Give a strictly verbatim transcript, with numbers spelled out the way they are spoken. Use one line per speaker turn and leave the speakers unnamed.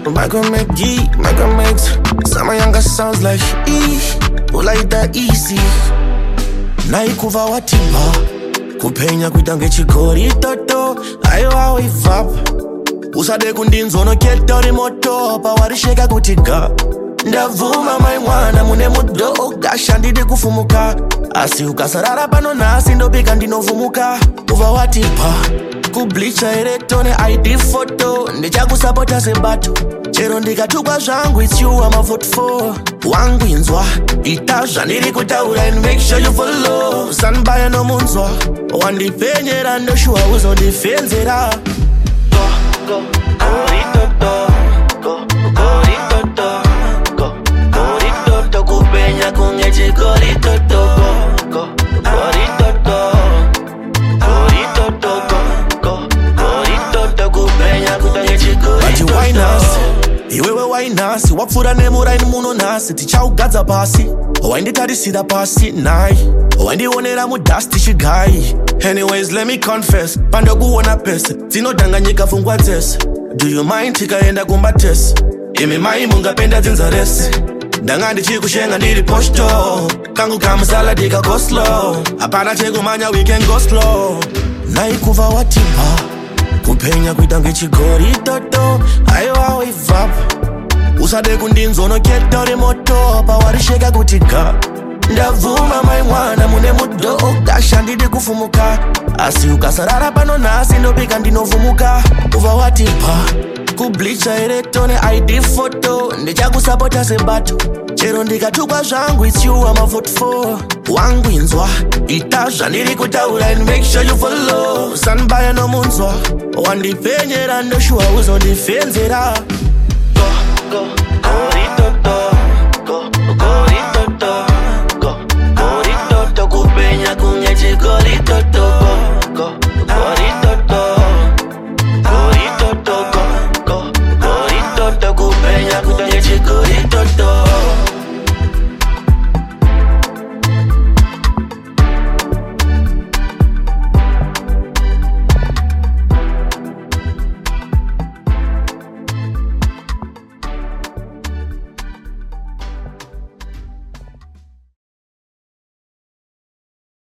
Michael McGee, Michael Max. Some younger sounds like E, who like that easy. Naikuva watimba, kupenya kuitange chikori toto. Ayo awe vap, usade kundinzono ketori moto. Pawarisheka kutiga, ndavuma maimwana mune mudo ogasha ndide kufumuka. Asi ukasarara pano nasi ndopika ndinovumuka. Uva watipa, kubleacha eretone I D photo. Ndichakusapota sebato, chero ndikatukwa zvangu it's you I'm a vote for. Wangu inzwa, itazva ndiri kutaura and make sure you follow. Sanbaya no munzwa, wandipenyera ndoshua uzondifenzera. Go, go, goritoto, go, goritoto, go, goritoto, kupenya kungechi goritoto, go, goritoto, goritoto, go, goritoto, kupenya kungechi goritoto. Iwewe wainasi, wapfura nemuraini muno nasi. Tichaugadza pasi, wainditarisira pasi nai. Waindionera mudasti chigai. Anyways, let me confess, pandokuona pese tinodanganyika pfungwa dzese. Do you mind tikaenda kumbatese? Imi mai mungapenda dzinzarese. Ndanga ndichikushenga ndiri posto. Kangu kamusala dika go slow. Apana chekumanya we can go slow. Naikuva watipa, kupenya kuitange chigori toto. Ayo awe vap, usade kundinzono ketori moto. Pawarisheka kutiga, ndavuma maimwana mune mudo ogasha ndide kufumuka. Asi ukasarara pano nasi ndopika ndinovumuka. Uva watipa, kubleacha eretone I D photo. Ndichakusapota sebato, chero ndikatukwa zvangu it's you I'm a vote for. Wangu inzwa, itazva ndiri kutaura and make sure you follow. Sanbaya no munzwa, wandipenyera ndoshua uzondifenzera. Go, go.